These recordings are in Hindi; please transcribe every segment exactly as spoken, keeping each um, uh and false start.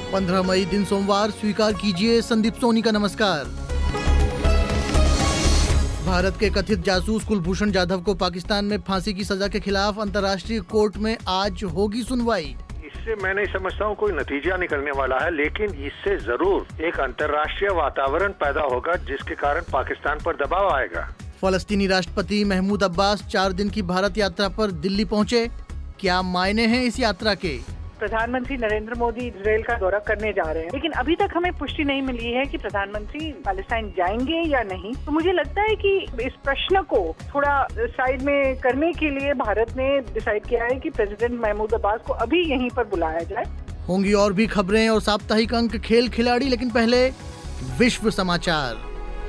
पंद्रह मई दिन सोमवार। स्वीकार कीजिए संदीप सोनी का नमस्कार। भारत के कथित जासूस कुलभूषण जाधव को पाकिस्तान में फांसी की सजा के खिलाफ अंतर्राष्ट्रीय कोर्ट में आज होगी सुनवाई। इससे मैं नहीं समझता हूँ कोई नतीजा निकलने वाला है, लेकिन इससे जरूर एक अंतर्राष्ट्रीय वातावरण पैदा होगा जिसके कारण पाकिस्तान पर दबाव आएगा। फलस्तीनी राष्ट्रपति महमूद अब्बास चार दिन की भारत यात्रा पर दिल्ली पहुंचे। क्या मायने हैं इस यात्रा के? प्रधानमंत्री नरेंद्र मोदी इजराइल का दौरा करने जा रहे हैं, लेकिन अभी तक हमें पुष्टि नहीं मिली है कि प्रधानमंत्री पैलेस्टाइन जाएंगे या नहीं। तो मुझे लगता है कि इस प्रश्न को थोड़ा साइड में करने के लिए भारत ने डिसाइड किया है कि प्रेसिडेंट महमूद अब्बास को अभी यहीं पर बुलाया जाए। होंगी और भी खबरें और साप्ताहिक अंक खेल खिलाड़ी, लेकिन पहले विश्व समाचार।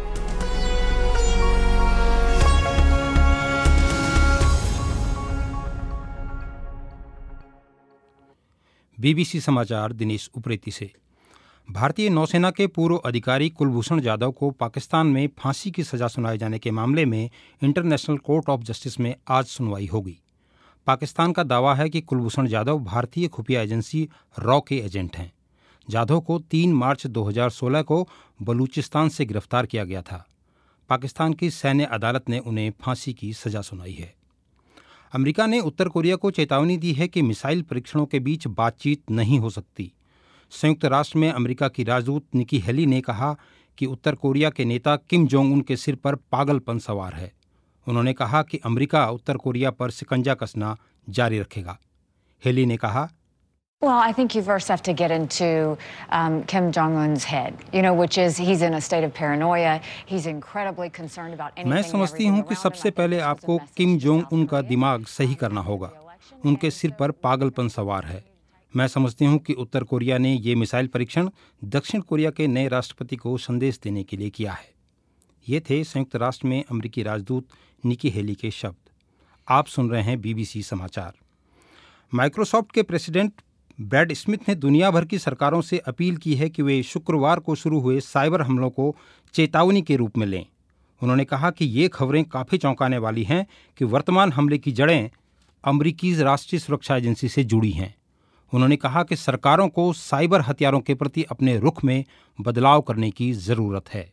बीबीसी समाचार दिनेश उप्रेती से। भारतीय नौसेना के पूर्व अधिकारी कुलभूषण जाधव को पाकिस्तान में फांसी की सजा सुनाए जाने के मामले में इंटरनेशनल कोर्ट ऑफ जस्टिस में आज सुनवाई होगी। पाकिस्तान का दावा है कि कुलभूषण जाधव भारतीय खुफिया एजेंसी रॉ के एजेंट हैं। जाधव को तीन मार्च दो हज़ार सोलह को बलूचिस्तान से गिरफ्तार किया गया था। पाकिस्तान की सैन्य अदालत ने उन्हें फांसी की सजा सुनाई है। अमेरिका ने उत्तर कोरिया को चेतावनी दी है कि मिसाइल परीक्षणों के बीच बातचीत नहीं हो सकती। संयुक्त राष्ट्र में अमेरिका की राजदूत निकी हेली ने कहा कि उत्तर कोरिया के नेता किम जोंग उन के सिर पर पागलपन सवार है। उन्होंने कहा कि अमेरिका उत्तर कोरिया पर शिकंजा कसना जारी रखेगा। हेली ने कहा, Well, I think you first have to get into um, Kim Jong-un's head, you know, which is he's in a state of paranoia. He's incredibly concerned about anything. मैं समझती हूँ कि सबसे पहले आपको किम जोंग उन का दिमाग सही करना होगा। उनके सिर पर पागलपन सवार है। मैं समझती हूँ कि उत्तर कोरिया ने ये मिसाइल परीक्षण दक्षिण कोरिया के नए राष्ट्रपति को संदेश देने के लिए किया है। ये थे संयुक्त राष्ट्र में अमेरिकी राजदूत निकी हेली के शब्द। आप सुन रहे हैं बीबीसी समाचार। माइक्रोसॉफ्ट के प्रेसिडेंट ब्रैड स्मिथ ने दुनिया भर की सरकारों से अपील की है कि वे शुक्रवार को शुरू हुए साइबर हमलों को चेतावनी के रूप में लें। उन्होंने कहा कि ये खबरें काफ़ी चौंकाने वाली हैं कि वर्तमान हमले की जड़ें अमेरिकी राष्ट्रीय सुरक्षा एजेंसी से जुड़ी हैं। उन्होंने कहा कि सरकारों को साइबर हथियारों के प्रति अपने रुख में बदलाव करने की ज़रूरत है।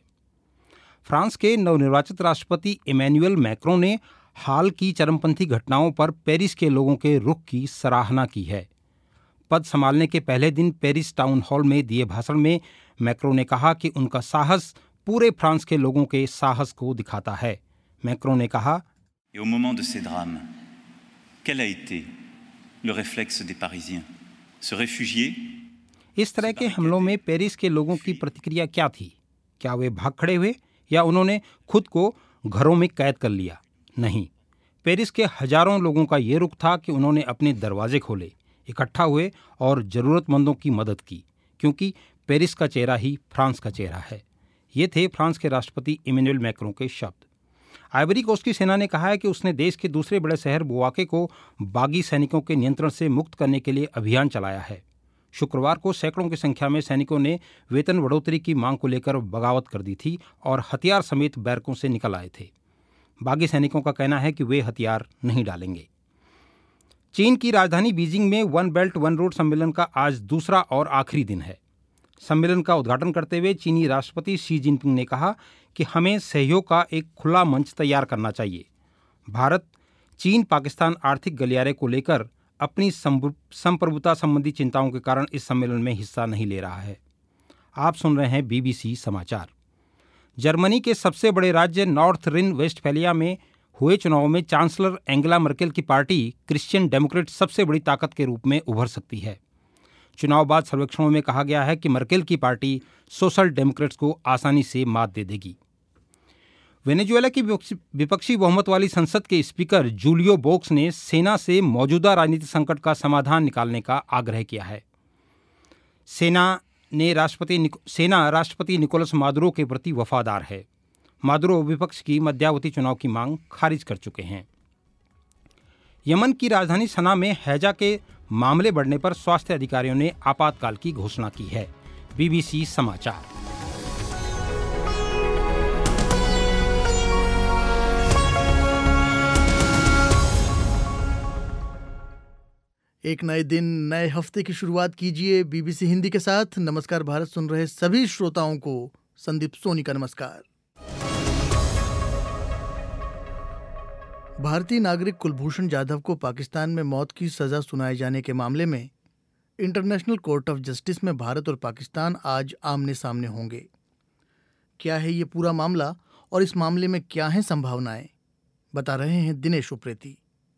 फ्रांस के नवनिर्वाचित राष्ट्रपति इमैनुअल मैक्रों ने हाल की चरमपंथी घटनाओं पर पेरिस के लोगों के रुख की सराहना की है। पद संभालने के पहले दिन पेरिस टाउन हॉल में दिए भाषण में मैक्रों ने कहा कि उनका साहस पूरे फ्रांस के लोगों के साहस को दिखाता है। मैक्रों ने कहा, Et au moment de ces drames, quel a été le réflexe des Parisiens? Se réfugier? इस तरह के हमलों में पेरिस के लोगों की प्रतिक्रिया क्या थी? क्या वे भाग खड़े हुए या उन्होंने खुद को घरों में कैद कर लिया? नहीं, पेरिस के हजारों लोगों का ये रुख था कि उन्होंने अपने दरवाजे खोले, इकट्ठा हुए और ज़रूरतमंदों की मदद की, क्योंकि पेरिस का चेहरा ही फ्रांस का चेहरा है। ये थे फ्रांस के राष्ट्रपति इमैनुअल मैक्रों के शब्द। आइवरी कोस्ट की सेना ने कहा है कि उसने देश के दूसरे बड़े शहर बुआके को बागी सैनिकों के नियंत्रण से मुक्त करने के लिए अभियान चलाया है। शुक्रवार को सैकड़ों की संख्या में सैनिकों ने वेतन बढ़ोतरी की मांग को लेकर बगावत कर दी थी और हथियार समेत बैरकों से निकल आए थे। बागी सैनिकों का कहना है कि वे हथियार नहीं डालेंगे। चीन की राजधानी बीजिंग में वन बेल्ट वन रोड सम्मेलन का आज दूसरा और आखिरी दिन है। सम्मेलन का उद्घाटन करते हुए चीनी राष्ट्रपति शी जिनपिंग ने कहा कि हमें सहयोग का एक खुला मंच तैयार करना चाहिए। भारत चीन पाकिस्तान आर्थिक गलियारे को लेकर अपनी संप्रभुता संबंधी चिंताओं के कारण इस सम्मेलन में हिस्सा नहीं ले रहा है। आप सुन रहे हैं बीबीसी समाचार। जर्मनी के सबसे बड़े राज्य नॉर्थ रिन वेस्टफैलिया में हुए चुनाव में चांसलर एंगेला मर्केल की पार्टी क्रिश्चियन डेमोक्रेट सबसे बड़ी ताकत के रूप में उभर सकती है। चुनाव बाद सर्वेक्षणों में कहा गया है कि मर्केल की पार्टी सोशल डेमोक्रेट्स को आसानी से मात दे देगी। वेनेजुएला की विपक्षी बहुमत वाली संसद के स्पीकर जूलियो बोक्स ने सेना से मौजूदा राजनीतिक संकट का समाधान निकालने का आग्रह किया है। सेना ने राष्ट्रपति सेना राष्ट्रपति निकोलस मादुरो के प्रति वफादार है। मादुरो विपक्ष की मध्यावधि चुनाव की मांग खारिज कर चुके हैं। यमन की राजधानी सना में हैजा के मामले बढ़ने पर स्वास्थ्य अधिकारियों ने आपातकाल की घोषणा की है। बीबीसी समाचार। एक नए दिन, नए हफ्ते की शुरुआत कीजिए बीबीसी हिंदी के साथ। नमस्कार भारत सुन रहे सभी श्रोताओं को संदीप सोनी का नमस्कार। भारतीय नागरिक कुलभूषण जाधव को पाकिस्तान में मौत की सजा सुनाए जाने के मामले में इंटरनेशनल कोर्ट ऑफ जस्टिस में भारत और पाकिस्तान आज आमने सामने होंगे। क्या है ये पूरा मामला और इस मामले में क्या हैं संभावनाएं, बता रहे हैं दिनेश उप्रेती।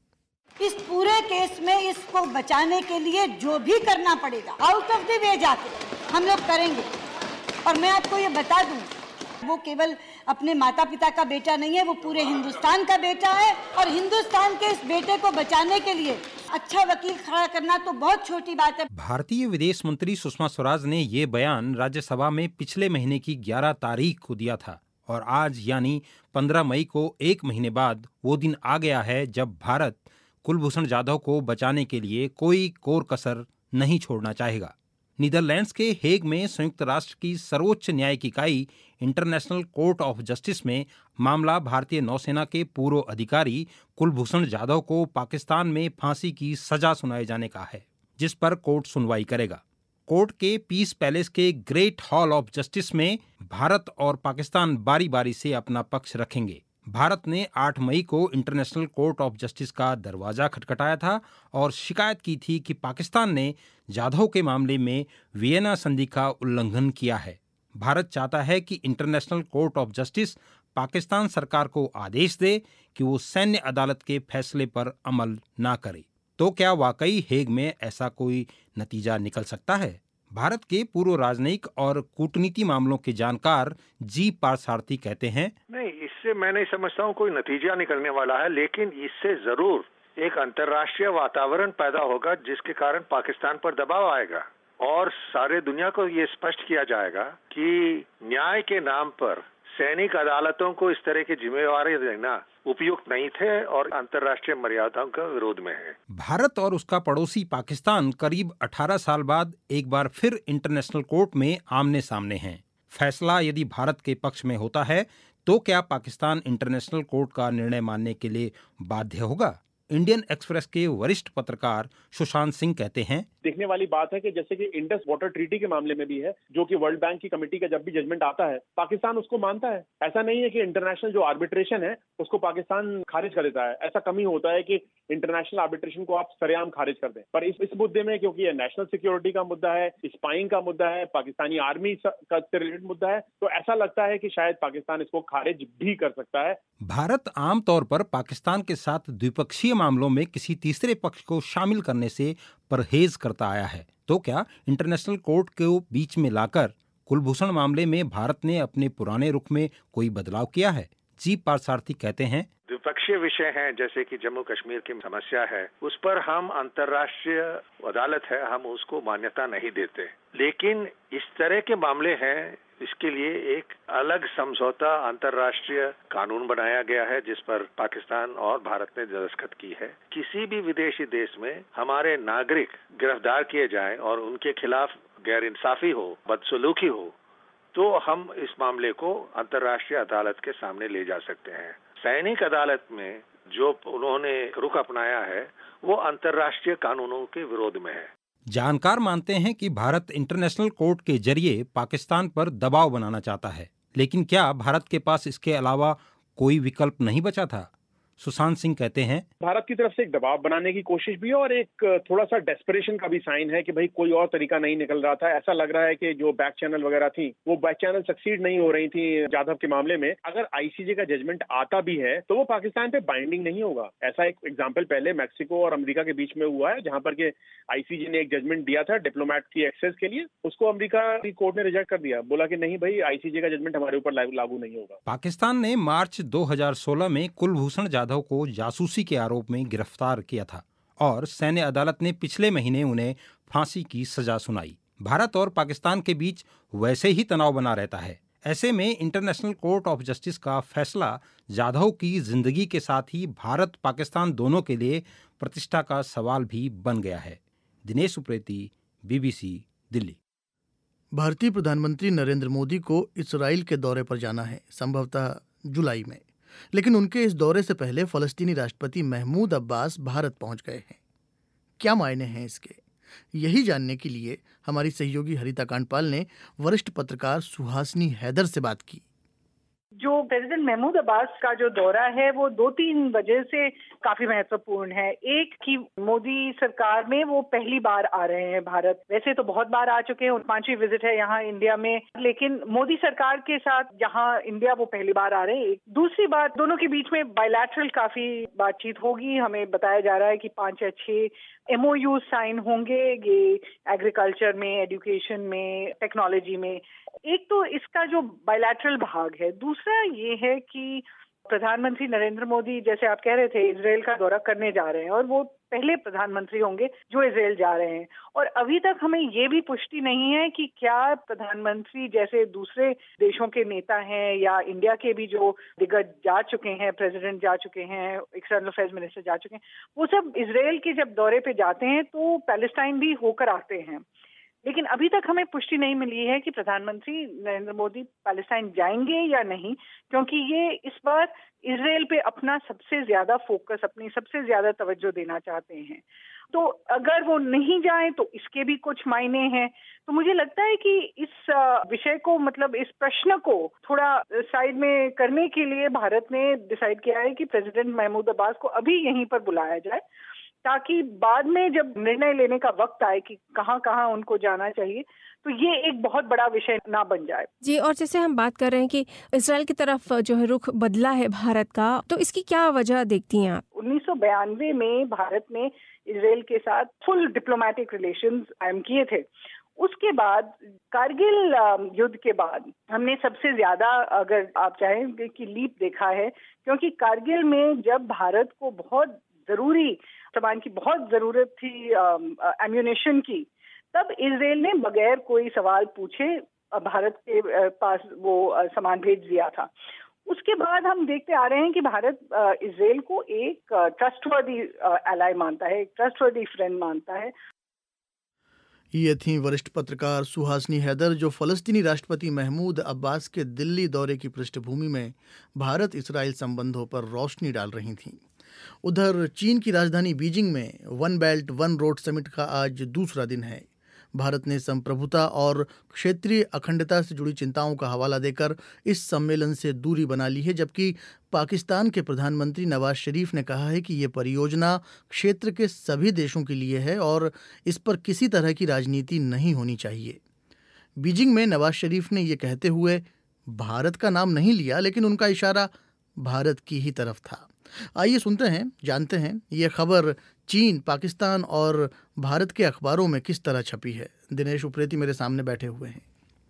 इस पूरे केस में इसको बचाने के लिए जो भी करना पड़ेगा आउट ऑफ द वे जाके हम लोग करेंगे। और मैं आपको ये बता दूं, वो केवल अपने माता पिता का बेटा नहीं है, वो पूरे हिंदुस्तान का बेटा है। और हिंदुस्तान के इस बेटे को बचाने के लिए अच्छा वकील खड़ा करना तो बहुत छोटी बात है। भारतीय विदेश मंत्री सुषमा स्वराज ने ये बयान राज्यसभा में पिछले महीने की ग्यारह तारीख को दिया था और आज यानी पंद्रह मई को एक महीने बाद वो दिन आ गया है जब भारत कुलभूषण जाधव को बचाने के लिए कोई कोर कसर नहीं छोड़ना चाहेगा। नीदरलैंड्स के हेग में संयुक्त राष्ट्र की सर्वोच्च न्यायिक इकाई इंटरनेशनल कोर्ट ऑफ जस्टिस में मामला भारतीय नौसेना के पूर्व अधिकारी कुलभूषण जाधव को पाकिस्तान में फांसी की सजा सुनाए जाने का है, जिस पर कोर्ट सुनवाई करेगा। कोर्ट के पीस पैलेस के ग्रेट हॉल ऑफ जस्टिस में भारत और पाकिस्तान बारी बारी से अपना पक्ष रखेंगे। भारत ने आठ मई को इंटरनेशनल कोर्ट ऑफ जस्टिस का दरवाजा खटखटाया था और शिकायत की थी कि पाकिस्तान ने जाधव के मामले में वियना संधि का उल्लंघन किया है। भारत चाहता है कि International Court of Justice Pakistan सरकार को आदेश दे कि वो सैन्य अदालत के फैसले पर अमल ना करे। तो क्या वाकई हेग में ऐसा कोई नतीजा निकल सकता है? भारत के पूर्व राजनयिक और कूटनीति मामलों के जानकार जी पार्थसारथी कहते हैं, नहीं, इससे मैं नहीं समझता हूँ कोई नतीजा निकलने वाला है, लेकिन इससे जरूर एक अंतर्राष्ट्रीय वातावरण पैदा होगा जिसके कारण पाकिस्तान पर दबाव आएगा और सारे दुनिया को ये स्पष्ट किया जाएगा कि न्याय के नाम पर सैनिक अदालतों को इस तरह की जिम्मेवारी देना उपयुक्त नहीं थे और अंतर्राष्ट्रीय मर्यादाओं के विरोध में है। भारत और उसका पड़ोसी पाकिस्तान करीब अठारह साल बाद एक बार फिर इंटरनेशनल कोर्ट में आमने सामने हैं। फैसला यदि भारत के पक्ष में होता है तो क्या पाकिस्तान इंटरनेशनल कोर्ट का निर्णय मानने के लिए बाध्य होगा? इंडियन एक्सप्रेस के वरिष्ठ पत्रकार सुशांत सिंह कहते हैं, देखने वाली बात है कि जैसे कि इंडस वाटर ट्रीटी के मामले में भी है, जो कि वर्ल्ड बैंक की कमेटी का जब भी जजमेंट आता है पाकिस्तान उसको मानता है। ऐसा नहीं है कि इंटरनेशनल जो आर्बिट्रेशन है उसको पाकिस्तान खारिज कर देता है। ऐसा कमी होता है कि इंटरनेशनल आर्बिट्रेशन को आप सरेआम खारिज कर दें। पर इस इस मुद्दे में क्योंकि ये नेशनल सिक्योरिटी का मुद्दा है, स्पाइंग का मुद्दा है, पाकिस्तानी आर्मी का रिलेटेड मुद्दा है, तो ऐसा लगता है कि शायद पाकिस्तान इसको खारिज भी कर सकता है। भारत आमतौर पर पाकिस्तान के साथ द्विपक्षीय मामलों में किसी तीसरे पक्ष को शामिल करने से परहेज करता आया है। तो क्या इंटरनेशनल कोर्ट को बीच में लाकर कुलभूषण मामले में भारत ने अपने पुराने रुख में कोई बदलाव किया है? जी पार्थसारथी कहते हैं, द्विपक्षीय विषय हैं जैसे कि जम्मू कश्मीर की समस्या है, उस पर हम अंतर्राष्ट्रीय अदालत है, हम उसको मान्यता नहीं देते। लेकिन इस तरह के मामले हैं, इसके लिए एक अलग समझौता अंतर्राष्ट्रीय कानून बनाया गया है जिस पर पाकिस्तान और भारत ने दस्तखत की है। किसी भी विदेशी देश में हमारे नागरिक गिरफ्तार किए जाएं और उनके खिलाफ गैर इंसाफी हो, बदसलूकी हो, तो हम इस मामले को अंतर्राष्ट्रीय अदालत के सामने ले जा सकते हैं। सैनिक अदालत में जो उन्होंने रुख अपनाया है वो अंतर्राष्ट्रीय कानूनों के विरोध में है। जानकार मानते हैं कि भारत इंटरनेशनल कोर्ट के जरिए पाकिस्तान पर दबाव बनाना चाहता है, लेकिन क्या भारत के पास इसके अलावा कोई विकल्प नहीं बचा था? सुशांत सिंह कहते हैं, भारत की तरफ से एक दबाव बनाने की कोशिश भी है और एक थोड़ा सा डेस्परेशन का भी साइन है कि भाई कोई और तरीका नहीं निकल रहा था। ऐसा लग रहा है कि जो बैक चैनल वगैरह थी वो बैक चैनल सक्सीड नहीं हो रही थी जाधव के मामले में। अगर आईसीजे का जजमेंट आता भी है तो वो पाकिस्तान पे बाइंडिंग नहीं होगा। ऐसा एक एग्जाम्पल पहले मैक्सिको और अमेरिका के बीच में हुआ है, जहां पर के आईसीजे ने एक जजमेंट दिया था डिप्लोमेट की एक्सेस के लिए, उसको अमेरिका की कोर्ट ने रिजेक्ट कर दिया, बोला कि नहीं भाई आईसीजे का जजमेंट हमारे ऊपर लागू नहीं होगा। पाकिस्तान ने मार्च दो हजार सोलह में कुलभूषण जाधव को जासूसी के आरोप में गिरफ्तार किया था और सैन्य अदालत ने पिछले महीने उन्हें फांसी की सजा सुनाई। भारत और पाकिस्तान के बीच वैसे ही तनाव बना रहता है। ऐसे में इंटरनेशनल कोर्ट ऑफ जस्टिस का फैसला जाधव की जिंदगी के साथ ही भारत पाकिस्तान दोनों के लिए प्रतिष्ठा का सवाल भी बन गया है। दिनेश उप्रेती, बीबीसी, दिल्ली। भारतीय प्रधानमंत्री नरेंद्र मोदी को इजराइल के दौरे पर जाना है, संभवतः जुलाई में, लेकिन उनके इस दौरे से पहले फलस्तीनी राष्ट्रपति महमूद अब्बास भारत पहुंच गए हैं। क्या मायने हैं इसके? यही जानने के लिए हमारी सहयोगी हरिता कांडपाल ने वरिष्ठ पत्रकार सुहासिनी हैदर से बात की। जो प्रेसिडेंट महमूद अब्बास का जो दौरा है वो दो तीन वजह से काफी महत्वपूर्ण है। एक कि मोदी सरकार में वो पहली बार आ रहे हैं भारत। वैसे तो बहुत बार आ चुके हैं, पांचवी विजिट है यहाँ इंडिया में, लेकिन मोदी सरकार के साथ यहाँ इंडिया वो पहली बार आ रहे हैं। दूसरी बात, दोनों के बीच में बायलैटरल काफी बातचीत होगी। हमें बताया जा रहा है कि पांच या छह एमओयू साइन होंगे, ये एग्रीकल्चर में, एजुकेशन में, टेक्नोलॉजी में। एक तो इसका जो बायलैटरल भाग है। दूसरा ये है कि प्रधानमंत्री नरेंद्र मोदी, जैसे आप कह रहे थे, इजराइल का दौरा करने जा रहे हैं और वो पहले प्रधानमंत्री होंगे जो इजराइल जा रहे हैं। और अभी तक हमें ये भी पुष्टि नहीं है कि क्या प्रधानमंत्री जैसे दूसरे देशों के नेता हैं या इंडिया के भी जो दिग्गज जा चुके हैं, प्रेसिडेंट जा चुके हैं, एक्सटर्नल अफेयर्स मिनिस्टर जा चुके हैं, वो सब इजराइल के जब दौरे पे जाते हैं तो पैलेस्टाइन भी होकर आते हैं। लेकिन अभी तक हमें पुष्टि नहीं मिली है कि प्रधानमंत्री नरेंद्र मोदी पैलेस्टाइन जाएंगे या नहीं, क्योंकि ये इस बार इजराइल पे अपना सबसे ज्यादा फोकस, अपनी सबसे ज्यादा तवज्जो देना चाहते हैं। तो अगर वो नहीं जाएं तो इसके भी कुछ मायने हैं। तो मुझे लगता है कि इस विषय को, मतलब इस प्रश्न को थोड़ा साइड में करने के लिए भारत ने डिसाइड किया है कि प्रेसिडेंट महमूद अब्बास को अभी यहीं पर बुलाया जाए, ताकि बाद में जब निर्णय लेने का वक्त आए कि कहाँ कहाँ उनको जाना चाहिए तो ये एक बहुत बड़ा विषय ना बन जाए। जी, और जैसे हम बात कर रहे हैं कि इजराइल की तरफ जो है रुख बदला है भारत का, तो इसकी क्या वजह देखती हैं आप? उन्नीस सौ बयानवे में भारत ने इजराइल के साथ फुल डिप्लोमेटिक रिलेशंस कायम किए थे। उसके बाद कारगिल युद्ध के बाद हमने सबसे ज्यादा, अगर आप चाहें कि लीप देखा है, क्योंकि कारगिल में जब भारत को बहुत जरूरी सामान की बहुत जरूरत थी, एम्यूनेशन की, तब इजराइल ने बगैर कोई सवाल पूछे भारत के पास वो सामान भेज दिया था। उसके बाद हम देखते आ रहे हैं कि भारत इजराइल को एक ट्रस्टवर्दी एलाई मानता है, एक ट्रस्टवर्दी फ्रेंड मानता है। ये थी वरिष्ठ पत्रकार सुहासिनी हैदर, जो फलस्तीनी राष्ट्रपति महमूद अब्बास के दिल्ली दौरे की पृष्ठभूमि में भारत इसराइल संबंधों पर रोशनी डाल रही थीं। उधर चीन की राजधानी बीजिंग में One Belt One Road summit का आज दूसरा दिन है। भारत ने संप्रभुता और क्षेत्रीय अखंडता से जुड़ी चिंताओं का हवाला देकर इस सम्मेलन से दूरी बना ली है, जबकि पाकिस्तान के प्रधानमंत्री नवाज शरीफ ने कहा है कि ये परियोजना क्षेत्र के सभी देशों के लिए है और इस पर किसी तरह की राजनीति नहीं होनी चाहिए। बीजिंग में नवाज शरीफ ने ये कहते हुए भारत का नाम नहीं लिया, लेकिन उनका इशारा भारत की ही तरफ था। आइए सुनते हैं, जानते हैं ये खबर चीन, पाकिस्तान और भारत के अखबारों में किस तरह छपी है। दिनेश उप्रेती मेरे सामने बैठे हुए हैं।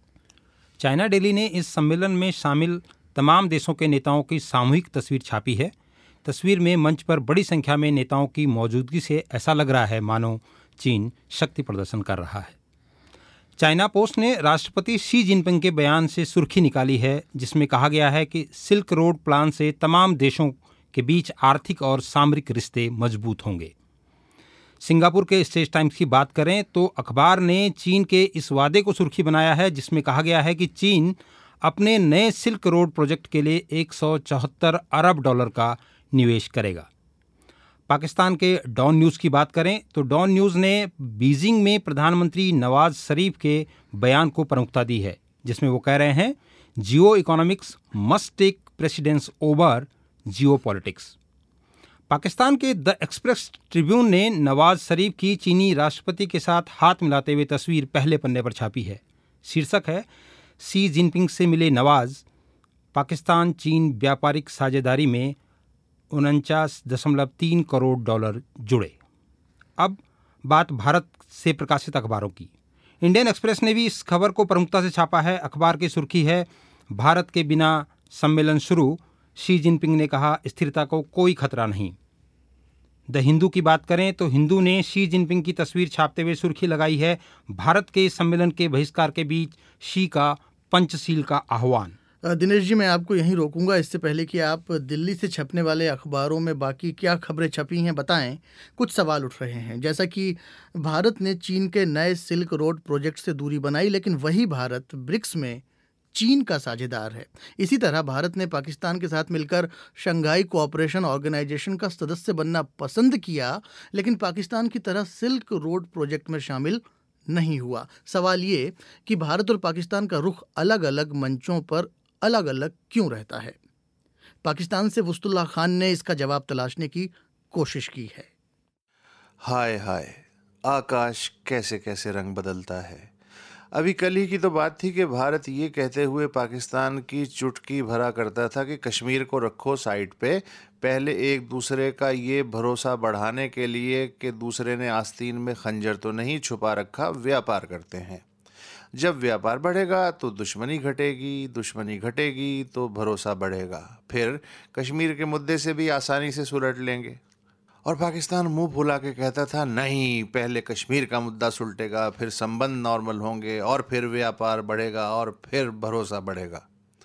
चाइना डेली ने इस सम्मेलन में शामिल तमाम देशों के नेताओं की सामूहिक तस्वीर छापी है। तस्वीर में मंच पर बड़ी संख्या में नेताओं की मौजूदगी से ऐसा लग रहा है मानो चीन शक्ति प्रदर्शन कर रहा है। चाइना पोस्ट ने राष्ट्रपति शी जिनपिंग के बयान से सुर्खी निकाली है, जिसमें कहा गया है कि सिल्क रोड प्लान से तमाम देशों के बीच आर्थिक और सामरिक रिश्ते मजबूत होंगे। सिंगापुर के स्टेट टाइम्स की बात करें तो अखबार ने चीन के इस वादे को सुर्खी बनाया है, जिसमें कहा गया है कि चीन अपने नए सिल्क रोड प्रोजेक्ट के लिए एक सौ चौहत्तर अरब डॉलर का निवेश करेगा। पाकिस्तान के डॉन न्यूज़ की बात करें तो डॉन न्यूज़ ने बीजिंग में प्रधानमंत्री नवाज शरीफ के बयान को प्रमुखता दी है, जिसमें वो कह रहे हैं geo economics must take precedence over geo politics. Pakistan के द एक्सप्रेस ट्रिब्यून ने नवाज शरीफ की चीनी राष्ट्रपति के साथ हाथ मिलाते हुए तस्वीर पहले पन्ने पर छापी है। शीर्षक है शी जिनपिंग से मिले नवाज, पाकिस्तान चीन व्यापारिक साझेदारी में उनचास दशमलव तीन करोड़ डॉलर जुड़े। अब बात भारत से प्रकाशित अखबारों की। इंडियन एक्सप्रेस ने भी इस खबर को प्रमुखता से छापा है। अखबार की सुर्खी है भारत के बिना सम्मेलन शुरू, शी जिनपिंग ने कहा स्थिरता को कोई खतरा नहीं। द हिंदू की बात करें तो हिंदू ने शी जिनपिंग की तस्वीर छापते हुए सुर्खी लगाई है भारत के सम्मेलन के बहिष्कार के बीच शी का पंचशील का आह्वान। दिनेश जी, मैं आपको यहीं रोकूंगा, इससे पहले कि आप दिल्ली से छपने वाले अखबारों में बाकी क्या खबरें छपी हैं बताएं। कुछ सवाल उठ रहे हैं, जैसा कि भारत ने चीन के नए सिल्क रोड प्रोजेक्ट से दूरी बनाई, लेकिन वही भारत ब्रिक्स में चीन का साझेदार है। इसी तरह भारत ने पाकिस्तान के साथ मिलकर शंघाई कोऑपरेशन ऑर्गेनाइजेशन का सदस्य बनना पसंद किया, लेकिन पाकिस्तान की तरह सिल्क रोड प्रोजेक्ट में शामिल नहीं हुआ। सवाल ये कि भारत और पाकिस्तान का रुख अलग अलग मंचों पर अलग अलग क्यों रहता है? पाकिस्तान से वस्तुल्लाह खान ने इसका जवाब तलाशने की कोशिश की है। हाय हाय, आकाश कैसे कैसे रंग बदलता है। अभी कल ही की तो बात थी कि भारत ये कहते हुए पाकिस्तान की चुटकी भरा करता था कि कश्मीर को रखो साइड पे, पहले एक दूसरे का ये भरोसा बढ़ाने के लिए कि दूसरे ने आस्तीन में खंजर तो नहीं छुपा रखा, व्यापार करते हैं। जब व्यापार बढ़ेगा तो दुश्मनी घटेगी, दुश्मनी घटेगी तो भरोसा बढ़ेगा, फिर कश्मीर के मुद्दे से भी आसानी से सुलट लेंगे। और पाकिस्तान मुंह फुला के कहता था नहीं, पहले कश्मीर का मुद्दा सुलटेगा, फिर संबंध नॉर्मल होंगे और फिर व्यापार बढ़ेगा और फिर भरोसा बढ़ेगा।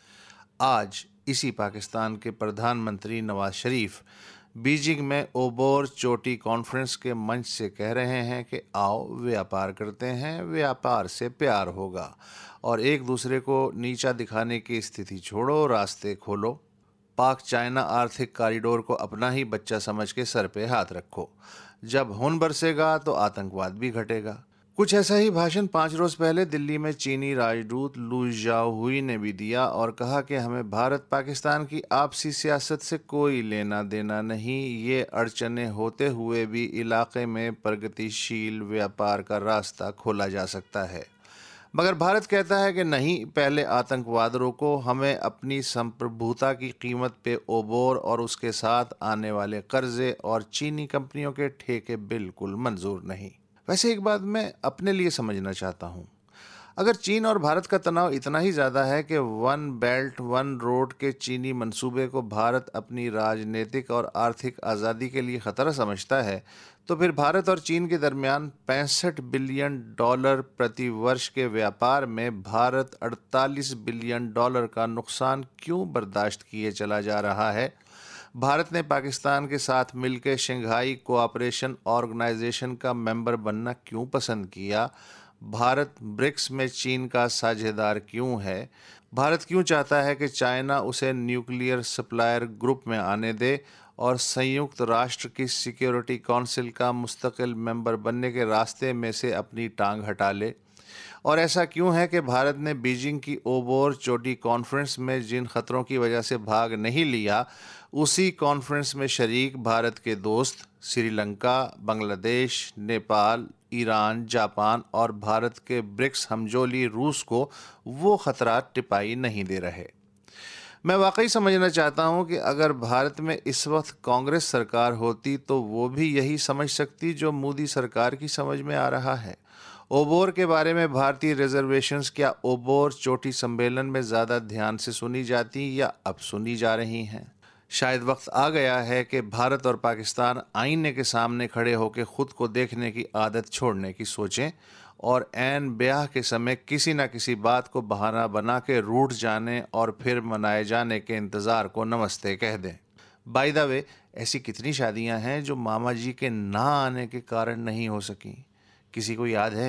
आज इसी पाकिस्तान के प्रधानमंत्री नवाज शरीफ बीजिंग में ओबोर चोटी कॉन्फ्रेंस के मंच से कह रहे हैं कि आओ व्यापार करते हैं, व्यापार से प्यार होगा और एक दूसरे को नीचा दिखाने की स्थिति छोड़ो, रास्ते खोलो। पाक चाइना आर्थिक कॉरिडोर को अपना ही बच्चा समझ के सर पे हाथ रखो। जब खून बरसेगा तो आतंकवाद भी घटेगा। कुछ ऐसा ही भाषण पाँच रोज पहले दिल्ली में चीनी राजदूत लू जाओहुई ने भी दिया और कहा कि हमें भारत पाकिस्तान की आपसी सियासत से कोई लेना देना नहीं, ये अड़चने होते हुए भी इलाके में प्रगतिशील व्यापार का रास्ता खोला जा सकता है। मगर भारत कहता है कि नहीं, पहले आतंकवाद रोको, हमें अपनी संप्रभुता की कीमत पे ओबोर और उसके साथ आने वाले कर्जे और चीनी कंपनियों के ठेके बिल्कुल मंजूर नहीं। वैसे एक बात मैं अपने लिए समझना चाहता हूँ, अगर चीन और भारत का तनाव इतना ही ज़्यादा है कि वन बेल्ट वन रोड के चीनी मंसूबे को भारत अपनी राजनीतिक और आर्थिक आज़ादी के लिए ख़तरा समझता है, तो फिर भारत और चीन के दरमियान पैंसठ बिलियन डॉलर प्रति वर्ष के व्यापार में भारत अड़तालीस बिलियन डॉलर का नुकसान क्यों बर्दाश्त किए चला जा रहा है? भारत ने पाकिस्तान के साथ मिलकर शंघाई कोऑपरेशन ऑर्गेनाइजेशन का मेंबर बनना क्यों पसंद किया? भारत ब्रिक्स में चीन का साझेदार क्यों है? भारत क्यों चाहता है कि चाइना उसे न्यूक्लियर सप्लायर ग्रुप में आने दे और संयुक्त राष्ट्र की सिक्योरिटी काउंसिल का मुस्तकिल मेंबर बनने के रास्ते में से अपनी टांग हटा ले? और ऐसा क्यों है कि भारत ने बीजिंग की ओबोर चोटी कॉन्फ्रेंस में जिन खतरों की वजह से भाग नहीं लिया, उसी कॉन्फ्रेंस में शरीक भारत के दोस्त श्रीलंका, बांग्लादेश, नेपाल, ईरान, जापान और भारत के ब्रिक्स हमजोली रूस को वो खतरा टिपाई नहीं दे रहे। मैं वाकई समझना चाहता हूं कि अगर भारत में इस वक्त कांग्रेस सरकार होती तो वो भी यही समझ सकती जो मोदी सरकार की समझ में आ रहा है। ओबोर के बारे में भारतीय रिजर्वेशंस क्या ओबोर चोटी सम्मेलन में ज़्यादा ध्यान से सुनी जाती या अब सुनी जा रही हैं? शायद वक्त आ गया है कि भारत और पाकिस्तान आईने के सामने खड़े होकर खुद को देखने की आदत छोड़ने की सोचें और ऐन ब्याह के समय किसी न किसी बात को बहाना बना के रूठ जाने और फिर मनाए जाने के इंतज़ार को नमस्ते कह दें। बाय द वे, ऐसी कितनी शादियां हैं जो मामा जी के ना आने के कारण नहीं हो सकी? किसी को याद है?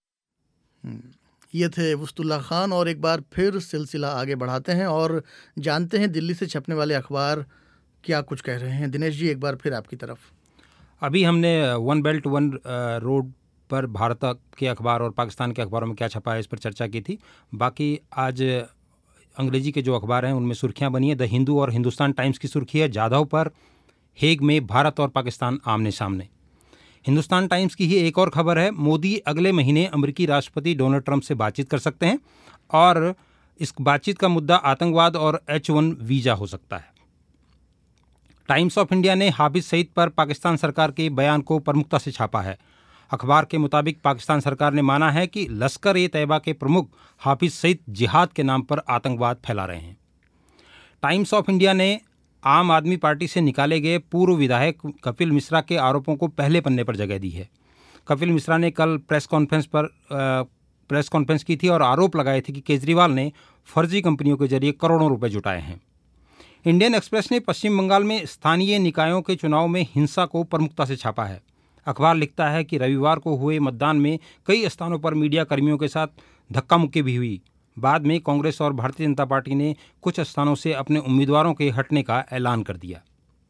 ये थे वस्तुल्लाह खान और एक बार फिर सिलसिला आगे बढ़ाते हैं और जानते हैं दिल्ली से छपने वाले अखबार क्या कुछ कह रहे हैं। दिनेश जी, एक बार फिर आपकी तरफ। अभी हमने वन बेल्ट वन रोड पर भारत के अखबार और पाकिस्तान के अखबारों में क्या छपा है इस पर चर्चा की थी। बाकी आज अंग्रेजी के जो अखबार हैं उनमें सुर्खियां बनी है। द हिंदू और हिंदुस्तान टाइम्स की सुर्खी है जाधव पर हेग में भारत और पाकिस्तान आमने सामने। हिंदुस्तान टाइम्स की ही एक और खबर है, मोदी अगले महीने अमेरिकी राष्ट्रपति डोनाल्ड ट्रंप से बातचीत कर सकते हैं और इस बातचीत का मुद्दा आतंकवाद और एच वन वीज़ा हो सकता है। टाइम्स ऑफ इंडिया ने हाफिज सईद पर पाकिस्तान सरकार के बयान को प्रमुखता से छापा है। अखबार के मुताबिक पाकिस्तान सरकार ने माना है कि लश्कर ए तैयबा के प्रमुख हाफिज सईद जिहाद के नाम पर आतंकवाद फैला रहे हैं। टाइम्स ऑफ इंडिया ने आम आदमी पार्टी से निकाले गए पूर्व विधायक कपिल मिश्रा के आरोपों को पहले पन्ने पर जगह दी है। कपिल मिश्रा ने कल प्रेस कॉन्फ्रेंस पर आ, प्रेस कॉन्फ्रेंस की थी और आरोप लगाए थे कि केजरीवाल ने फर्जी कंपनियों के जरिए करोड़ों रुपए जुटाए हैं। इंडियन एक्सप्रेस ने पश्चिम बंगाल में स्थानीय निकायों के चुनाव में हिंसा को प्रमुखता से छापा है। अखबार लिखता है कि रविवार को हुए मतदान में कई स्थानों पर मीडिया कर्मियों के साथ धक्का मुक्की भी हुई। बाद में कांग्रेस और भारतीय जनता पार्टी ने कुछ स्थानों से अपने उम्मीदवारों के हटने का ऐलान कर दिया।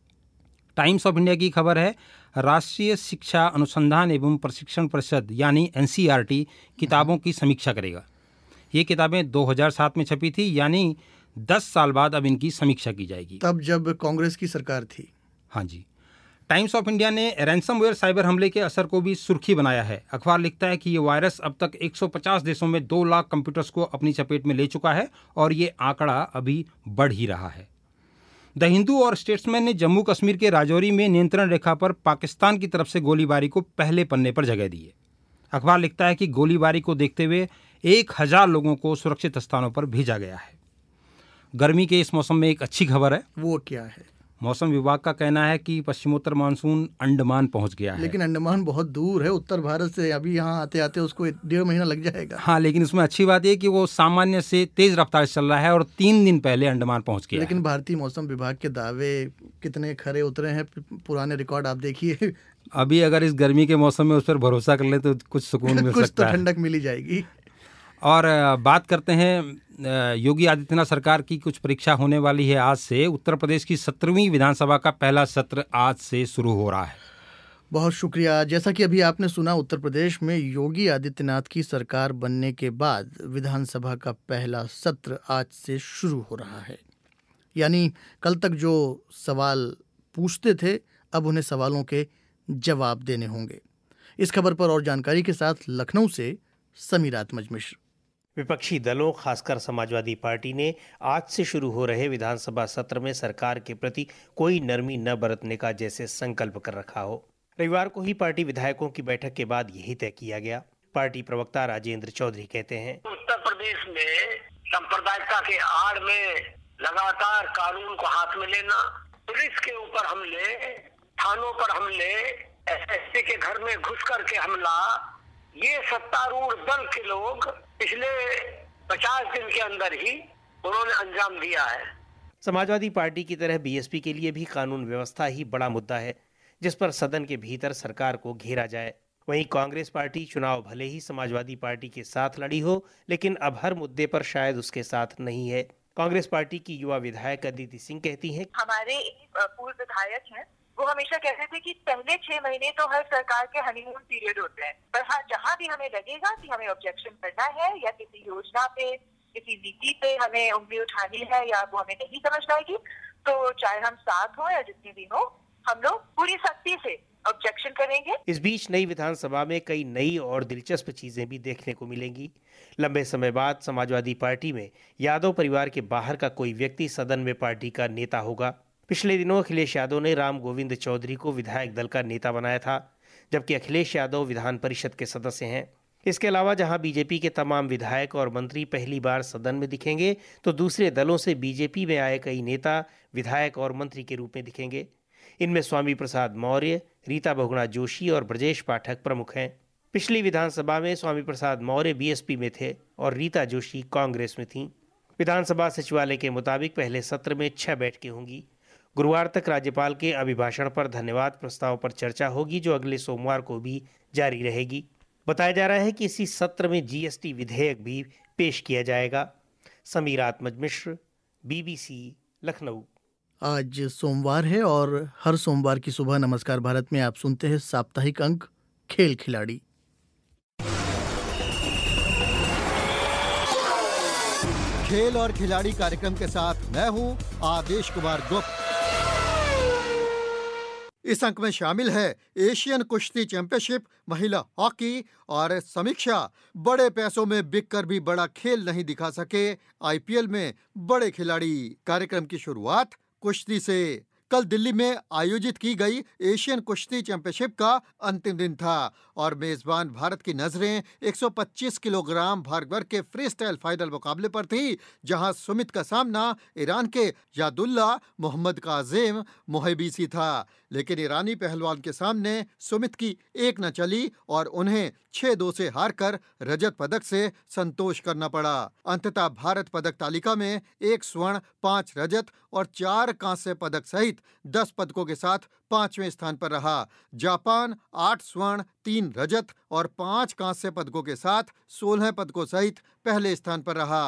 टाइम्स ऑफ इंडिया की खबर है, राष्ट्रीय शिक्षा अनुसंधान एवं प्रशिक्षण परिषद यानी N C E R T किताबों की समीक्षा करेगा। ये किताबें दो हज़ार सात में छपी थी, यानी दस साल बाद अब इनकी समीक्षा की जाएगी, तब जब कांग्रेस की सरकार थी। हाँ जी। टाइम्स ऑफ इंडिया ने रैंसमवेयर साइबर हमले के असर को भी सुर्खी बनाया है। अखबार लिखता है कि ये वायरस अब तक एक सौ पचास देशों में दो लाख कंप्यूटर्स को अपनी चपेट में ले चुका है और ये आंकड़ा अभी बढ़ ही रहा है। द हिंदू और स्टेट्समैन ने जम्मू कश्मीर के राजौरी में नियंत्रण रेखा पर पाकिस्तान की तरफ से गोलीबारी को पहले पन्ने पर जगह दी है। अखबार लिखता है कि गोलीबारी को देखते हुए एक हजार लोगों को सुरक्षित स्थानों पर भेजा गया है। गर्मी के इस मौसम में एक अच्छी खबर है। वो क्या है? मौसम विभाग का कहना है कि पश्चिमोत्तर मानसून अंडमान पहुंच गया है। लेकिन अंडमान बहुत दूर है उत्तर भारत से, अभी यहाँ आते आते उसको डेढ़ महीना लग जाएगा। हाँ, लेकिन इसमें अच्छी बात यह कि वो सामान्य से तेज रफ्तार से चल रहा है और तीन दिन पहले अंडमान पहुंच गया। लेकिन भारतीय मौसम विभाग के दावे कितने खरे उतरे हैं, पुराने रिकॉर्ड आप देखिए। अभी अगर इस गर्मी के मौसम में उस पर भरोसा कर ले तो कुछ सुकून मिल कुछ सकता तो है, ठंडक मिली जाएगी। और बात करते हैं योगी आदित्यनाथ सरकार की। कुछ परीक्षा होने वाली है आज से। उत्तर प्रदेश की सत्रहवीं विधानसभा का पहला सत्र आज से शुरू हो रहा है। बहुत शुक्रिया। जैसा कि अभी आपने सुना, उत्तर प्रदेश में योगी आदित्यनाथ की सरकार बनने के बाद विधानसभा का पहला सत्र आज से शुरू हो रहा है। यानी कल तक जो सवाल पूछते थे, अब उन्हें सवालों के जवाब देने होंगे। इस खबर पर और जानकारी के साथ लखनऊ से समीरात मजमिश्र। विपक्षी दलों, खासकर समाजवादी पार्टी ने आज से शुरू हो रहे विधानसभा सत्र में सरकार के प्रति कोई नरमी न बरतने का जैसे संकल्प कर रखा हो। रविवार को ही पार्टी विधायकों की बैठक के बाद यही तय किया गया। पार्टी प्रवक्ता राजेंद्र चौधरी कहते हैं, उत्तर प्रदेश में सांप्रदायिकता के आड़ में लगातार कानून को हाथ में लेना, पुलिस के ऊपर हमले, थानों पर हमले, एस एस पी के घर में घुस करके हमला, ये सत्तारूढ़ दल के लोग पिछले पचास दिन के अंदर ही उन्होंने अंजाम दिया है। समाजवादी पार्टी की तरह बी एस पी के लिए भी कानून व्यवस्था ही बड़ा मुद्दा है, जिस पर सदन के भीतर सरकार को घेरा जाए। वहीं कांग्रेस पार्टी चुनाव भले ही समाजवादी पार्टी के साथ लड़ी हो, लेकिन अब हर मुद्दे पर शायद उसके साथ नहीं है। कांग्रेस पार्टी की युवा विधायक अदिति सिंह कहती हैं, हमारे पूर्व विधायक हैं, वो हमेशा कहते थे कि पहले छह महीने तो हर सरकार के हनीमून पीरियड होते हैं, पर हाँ, जहाँ भी हमें लगेगा कि हमें ऑब्जेक्शन करना है या किसी योजना पे, किसी नीति पे हमें उंगली उठानी है या वो हमें नहीं समझ आएगी, तो चाहे हम साथ हो या जितने भी हो, हम लोग पूरी सख्ती से ऑब्जेक्शन करेंगे। इस बीच नई विधानसभा में कई नई और दिलचस्प चीजें भी देखने को मिलेंगी। लंबे समय बाद समाजवादी पार्टी में यादव परिवार के बाहर का कोई व्यक्ति सदन में पार्टी का नेता होगा। पिछले दिनों अखिलेश यादव ने राम गोविंद चौधरी को विधायक दल का नेता बनाया था, जबकि अखिलेश यादव विधान परिषद के सदस्य हैं। इसके अलावा जहां बीजेपी के तमाम विधायक और मंत्री पहली बार सदन में दिखेंगे, तो दूसरे दलों से बीजेपी में आए कई नेता विधायक और मंत्री के रूप में दिखेंगे। इनमें स्वामी प्रसाद मौर्य, रीता बहुगुणा जोशी और ब्रजेश पाठक प्रमुख हैं। पिछली विधानसभा में Swami Prasad Maurya B S P में थे और रीता जोशी कांग्रेस में थीं। विधानसभा सचिवालय के मुताबिक पहले सत्र में छह बैठकें होंगी। गुरुवार तक राज्यपाल के अभिभाषण पर धन्यवाद प्रस्ताव पर चर्चा होगी, जो अगले सोमवार को भी जारी रहेगी। बताया जा रहा है कि इसी सत्र में जी एस टी विधेयक भी पेश किया जाएगा। समीरात मजमिश्र, बी बी सी, लखनऊ। आज सोमवार है और हर सोमवार की सुबह नमस्कार भारत में आप सुनते हैं साप्ताहिक अंक खेल खिलाड़ी। खेल और खिलाड़ी कार्यक्रम के साथ मैं हूं आदेश कुमार गुप्त। इस अंक में शामिल है एशियन कुश्ती चैंपियनशिप, महिला हॉकी और समीक्षा। बड़े पैसों में बिककर भी बड़ा खेल नहीं दिखा सके आई पी एल में बड़े खिलाड़ी। कार्यक्रम की शुरुआत कुश्ती से। कल दिल्ली में आयोजित की गई एशियन कुश्ती चैंपियनशिप का अंतिम दिन था और मेजबान भारत की नजरें एक सौ पच्चीस किलोग्राम भार वर्ग के फ्री स्टाइल फाइनल मुकाबले पर थी, जहां सुमित का सामना ईरान के यादुल्ला मोहम्मद काजिम मोहिबी से था। लेकिन ईरानी पहलवान के सामने सुमित की एक न चली और उन्हें छह दो से हारकर रजत पदक से संतोष करना पड़ा। अंततः भारत पदक तालिका में एक स्वर्ण, पांच रजत और चार कांस्य पदक सहित सहित दस पदकों के साथ पांचवें स्थान पर रहा। जापान आठ स्वर्ण, तीन रजत और पांच कांस्य पदकों के साथ सोलह पदकों सहित पहले स्थान पर रहा।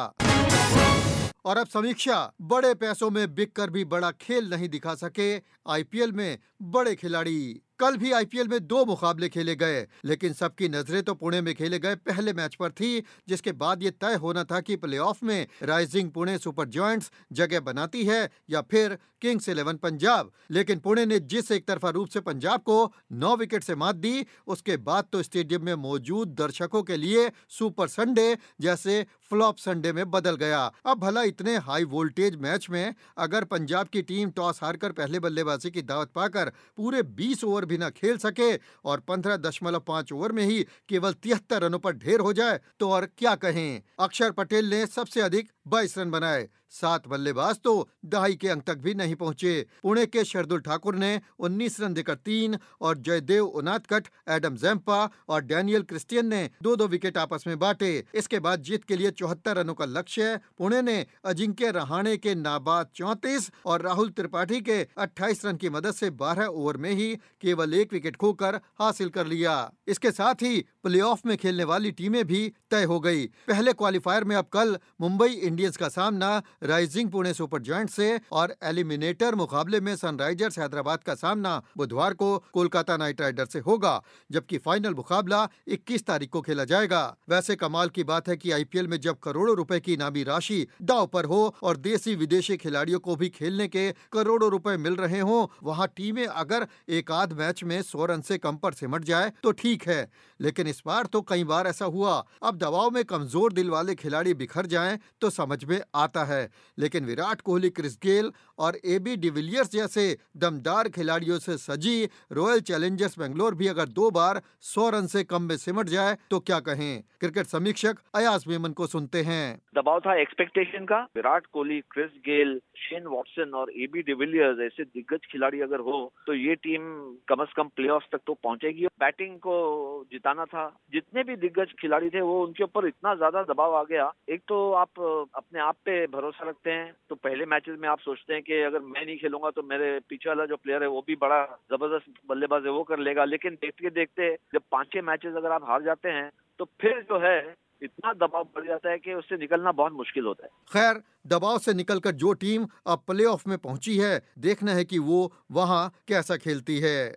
और अब समीक्षा। बड़े पैसों में बिककर भी बड़ा खेल नहीं दिखा सके आईपीएल में बड़े खिलाड़ी। कल भी आईपीएल में दो मुकाबले खेले गए, लेकिन सबकी नजरें तो पुणे में खेले गए पहले मैच पर थी, जिसके बाद ये तय होना था कि प्लेऑफ में राइजिंग पुणे सुपर जायंट्स जगह बनाती है या फिर किंग्स इलेवन पंजाब। लेकिन पुणे ने जिस एक तरफा रूप से पंजाब को नौ विकेट से मात दी, उसके बाद तो स्टेडियम में मौजूद दर्शकों के लिए सुपर संडे जैसे फ्लॉप संडे में बदल गया। अब भला इतने हाई वोल्टेज मैच में अगर पंजाब की टीम टॉस हारकर पहले बल्लेबाजी की दावत पाकर पूरे बीस ओवर भी न खेल सके और पंद्रह दशमलव पाँच ओवर में ही केवल तिहत्तर रनों पर ढेर हो जाए तो और क्या कहें। अक्षर पटेल ने सबसे अधिक बाईस रन बनाए, सात बल्लेबाज तो दहाई के अंक तक भी नहीं पहुंचे। पुणे के शरदुल ठाकुर ने उन्नीस रन देकर तीन और जयदेव उनादकट, एडम जैम्पा और डैनियल क्रिस्टियन ने दो दो विकेट आपस में बांटे। इसके बाद जीत के लिए चौहत्तर रनों का लक्ष्य पुणे ने अजिंक्य रहाणे के नाबाद चौंतीस और राहुल त्रिपाठी के अट्ठाईस रन की मदद से बारह ओवर में ही केवल एक विकेट खोकर हासिल कर लिया। इसके साथ ही प्लेऑफ में खेलने वाली टीमें भी तय हो गई। पहले क्वालिफायर में अब कल मुंबई इंडियंस का सामना राइजिंग पुणे सुपर जायंट्स से और एलिमिनेटर मुकाबले में सनराइजर्स हैदराबाद का सामना बुधवार को कोलकाता नाइट राइडर्स से होगा, जबकि फाइनल मुकाबला इक्कीस तारीख को खेला जाएगा। वैसे कमाल की बात है कि आईपीएल में जब करोड़ों रुपए की इनामी राशि दांव पर हो और देसी विदेशी खिलाड़ियों को भी खेलने के करोड़ों रुपए मिल रहे हो, वहाँ टीमें अगर एक आध मैच में सौ रन से कम पर सिमट जाए तो ठीक है, लेकिन इस बार तो कई बार ऐसा हुआ। अब दबाव में कमजोर दिल वाले खिलाड़ी बिखर जाएं तो समझ में आता है, लेकिन विराट कोहली, क्रिस गेल और एबी डिविलियर्स जैसे दमदार खिलाड़ियों से सजी रॉयल चैलेंजर्स बेंगलोर भी अगर दो बार सौ रन से कम में सिमट जाए तो क्या कहें। क्रिकेट समीक्षक अयाज मेमन को सुनते हैं। दबाव था एक्सपेक्टेशन का। Virat Kohli, Chris Gayle, Shane Watson और एबी डिविलियर्स ऐसे दिग्गज खिलाड़ी अगर हो तो ये टीम कम से कम प्लेऑफ तक तो पहुंचेगी। बैटिंग को जिताना था। जितने भी दिग्गज खिलाड़ी थे वो उनके ऊपर इतना ज्यादा दबाव आ गया। एक तो आप अपने आप पे भरोसा रखते हैं तो पहले मैचेस में आप सोचते हैं कि अगर मैं नहीं खेलूंगा तो मेरे पीछे वाला जो प्लेयर है वो भी बड़ा जबरदस्त बल्लेबाज है, वो कर लेगा। लेकिन देखते देखते जब पांच छह मैचेस अगर आप हार जाते हैं तो फिर जो है इतना दबाव बढ़ जाता है कि उससे निकलना बहुत मुश्किल होता है। खैर, दबाव से निकलकर जो टीम अब प्लेऑफ में पहुंची है, देखना है कि वो वहां कैसा खेलती है।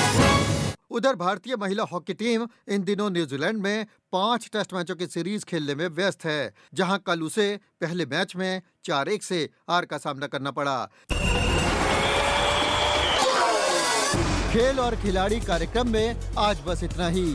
उधर भारतीय महिला हॉकी टीम इन दिनों न्यूजीलैंड में पांच टेस्ट मैचों की सीरीज खेलने में व्यस्त है, जहां कल उसे पहले मैच में चार एक से हार का सामना करना पड़ा। खेल और खिलाड़ी कार्यक्रम में आज बस इतना ही।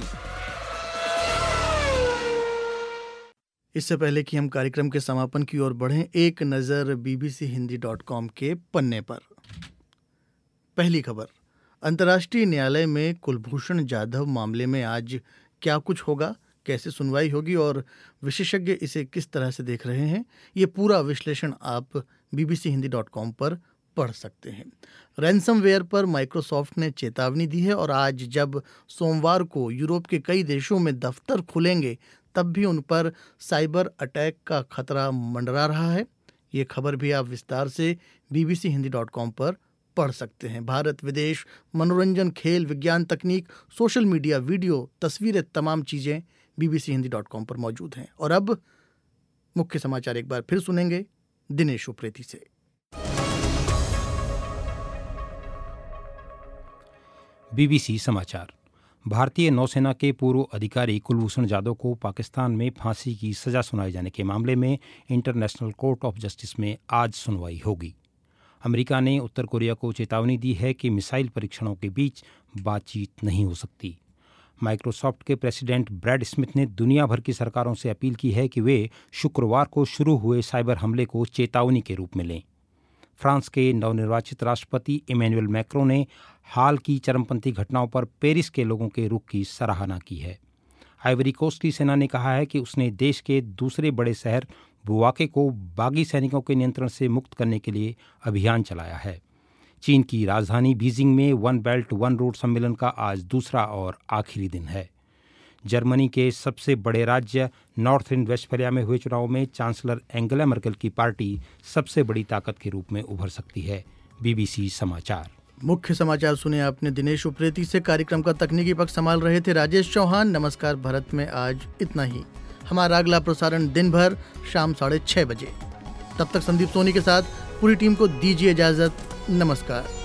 इससे पहले कि हम कार्यक्रम के समापन की ओर बढ़ें, एक नज़र बीबीसी हिंदी डॉट कॉम के पन्ने पर। पहली खबर, अंतर्राष्ट्रीय न्यायालय में कुलभूषण जाधव मामले में आज क्या कुछ होगा, कैसे सुनवाई होगी और विशेषज्ञ इसे किस तरह से देख रहे हैं, ये पूरा विश्लेषण आप बीबीसी हिंदी डॉट कॉम पर पढ़ सकते हैं। रैंसमवेयर पर माइक्रोसॉफ्ट ने चेतावनी दी है और आज जब सोमवार को यूरोप के कई देशों में दफ्तर खुलेंगे तब भी उन पर साइबर अटैक का खतरा मंडरा रहा है। ये खबर भी आप विस्तार से बीबीसी हिंदी डॉट कॉम पर पढ़ सकते हैं। भारत, विदेश, मनोरंजन, खेल, विज्ञान, तकनीक, सोशल मीडिया, वीडियो, तस्वीरें, तमाम चीज़ें बीबीसी हिंदी डॉट कॉम पर मौजूद हैं। और अब मुख्य समाचार एक बार फिर सुनेंगे दिनेश उप्रेती से। बीबीसी समाचार। भारतीय नौसेना के पूर्व अधिकारी कुलभूषण जाधव को पाकिस्तान में फांसी की सजा सुनाए जाने के मामले में इंटरनेशनल कोर्ट ऑफ जस्टिस में आज सुनवाई होगी। अमेरिका ने उत्तर कोरिया को चेतावनी दी है कि मिसाइल परीक्षणों के बीच बातचीत नहीं हो सकती। माइक्रोसॉफ्ट के प्रेसिडेंट ब्रैड स्मिथ ने दुनिया भर की सरकारों से अपील की है कि वे शुक्रवार को शुरू हुए साइबर हमले को चेतावनी के रूप में लें। फ्रांस के नवनिर्वाचित राष्ट्रपति इमैनुअल मैक्रों ने हाल की चरमपंथी घटनाओं पर पेरिस के लोगों के रुख की सराहना की है। आइवरी कोस्ट की सेना ने कहा है कि उसने देश के दूसरे बड़े शहर बुआके को बागी सैनिकों के नियंत्रण से मुक्त करने के लिए अभियान चलाया है। चीन की राजधानी बीजिंग में वन बेल्ट वन रोड सम्मेलन का आज दूसरा और आखिरी दिन है। जर्मनी के सबसे बड़े राज्य नॉर्थ इन वेस्टफेलिया में हुए चुनाव में चांसलर एंगेला मर्केल की पार्टी सबसे बड़ी ताकत के रूप में उभर सकती है। बीबीसी समाचार। मुख्य समाचार सुने आपने दिनेश उप्रेती से। कार्यक्रम का तकनीकी पक्ष संभाल रहे थे राजेश चौहान। नमस्कार भारत में आज इतना ही। हमारा अगला प्रसारण दिन भर शाम साढ़े छह बजे। तब तक संदीप सोनी के साथ पूरी टीम को दीजिए इजाजत। नमस्कार।